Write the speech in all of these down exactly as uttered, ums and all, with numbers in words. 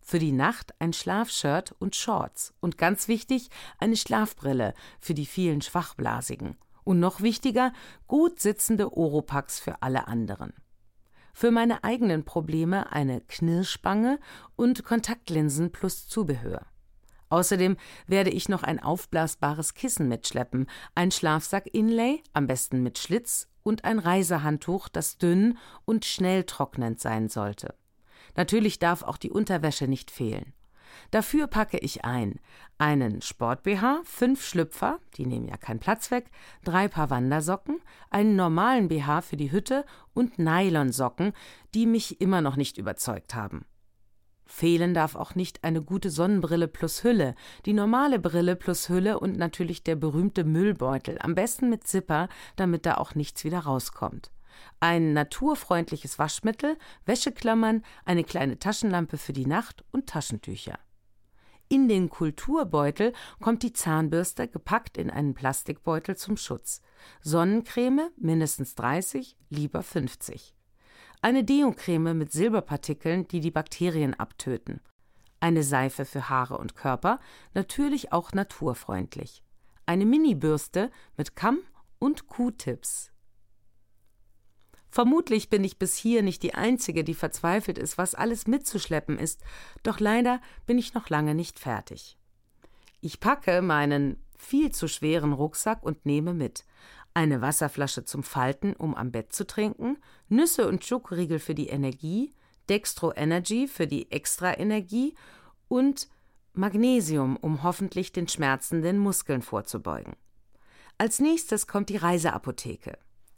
Für die Nacht ein Schlafshirt und Shorts. Und ganz wichtig, eine Schlafbrille für die vielen Schwachblasigen. Und noch wichtiger, gut sitzende Oropax für alle anderen. Für meine eigenen Probleme eine Knirschspange und Kontaktlinsen plus Zubehör. Außerdem werde ich noch ein aufblasbares Kissen mitschleppen, ein Schlafsack-Inlay, am besten mit Schlitz, und ein Reisehandtuch, das dünn und schnell trocknend sein sollte. Natürlich darf auch die Unterwäsche nicht fehlen. Dafür packe ich ein einen Sport-B H, fünf Schlüpfer, die nehmen ja keinen Platz weg, drei Paar Wandersocken, einen normalen B H für die Hütte und Nylonsocken, die mich immer noch nicht überzeugt haben. Fehlen darf auch nicht eine gute Sonnenbrille plus Hülle, die normale Brille plus Hülle und natürlich der berühmte Müllbeutel, am besten mit Zipper, damit da auch nichts wieder rauskommt. Ein naturfreundliches Waschmittel, Wäscheklammern, eine kleine Taschenlampe für die Nacht und Taschentücher. In den Kulturbeutel kommt die Zahnbürste, gepackt in einen Plastikbeutel zum Schutz. Sonnencreme, mindestens dreißig, lieber fünfzig. Eine Deo-Creme mit Silberpartikeln, die die Bakterien abtöten. Eine Seife für Haare und Körper, natürlich auch naturfreundlich. Eine Mini-Bürste mit Kamm und Q-Tips. Vermutlich bin ich bis hier nicht die Einzige, die verzweifelt ist, was alles mitzuschleppen ist, doch leider bin ich noch lange nicht fertig. Ich packe meinen viel zu schweren Rucksack und nehme mit eine Wasserflasche zum Falten, um am Bett zu trinken, Nüsse und Schokoriegel für die Energie, Dextro Energy für die Extra-Energie und Magnesium, um hoffentlich den schmerzenden Muskeln vorzubeugen. Als nächstes kommt die Reiseapotheke.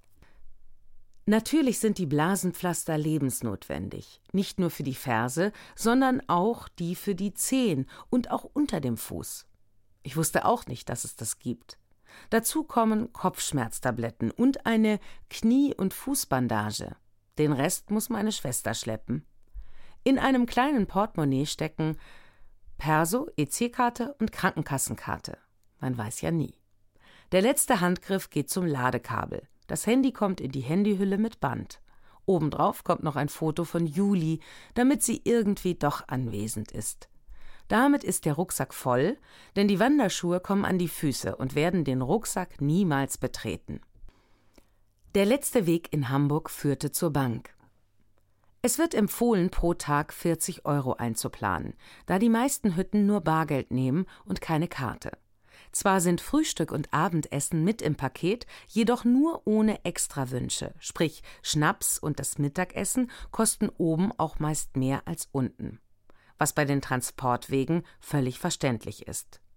Natürlich sind die Blasenpflaster lebensnotwendig, nicht nur für die Ferse, sondern auch die für die Zehen und auch unter dem Fuß. Ich wusste auch nicht, dass es das gibt. Dazu kommen Kopfschmerztabletten und eine Knie- und Fußbandage. Den Rest muss meine Schwester schleppen. In einem kleinen Portemonnaie stecken Perso, E C-Karte und Krankenkassenkarte. Man weiß ja nie. Der letzte Handgriff geht zum Ladekabel. Das Handy kommt in die Handyhülle mit Band. Obendrauf kommt noch ein Foto von Juli, damit sie irgendwie doch anwesend ist. Damit ist der Rucksack voll, denn die Wanderschuhe kommen an die Füße und werden den Rucksack niemals betreten. Der letzte Weg in Hamburg führte zur Bank. Es wird empfohlen, pro Tag vierzig Euro einzuplanen, da die meisten Hütten nur Bargeld nehmen und keine Karte. Zwar sind Frühstück und Abendessen mit im Paket, jedoch nur ohne Extrawünsche, sprich Schnaps und das Mittagessen kosten oben auch meist mehr als unten. Was bei den Transportwegen völlig verständlich ist.